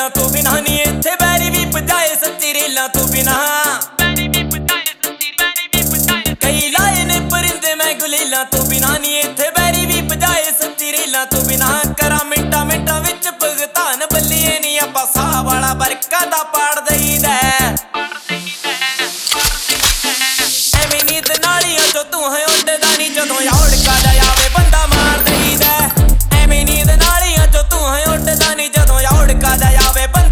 रेलां तो बिना नी इत्थे बैरी भी भजाए सच्ची रेलां तो बिना कई लाए ने परिंदे मैं गुलेलां तो बिना नी इत्थे बैरी भी भजाए सच्ची रेलां तो बिना करा मिंटा मिंटा विच भुगतान बल्लिए नी आपां साह वाला बरका दा पाड़ दईदा एवें नींद नालियां चों तूं है उड्डदा नी जदों औड़का जावे बंदा मार दईदा एवें नींद नालियां चों तूं है उड्डदा नी जदों औड़का जावे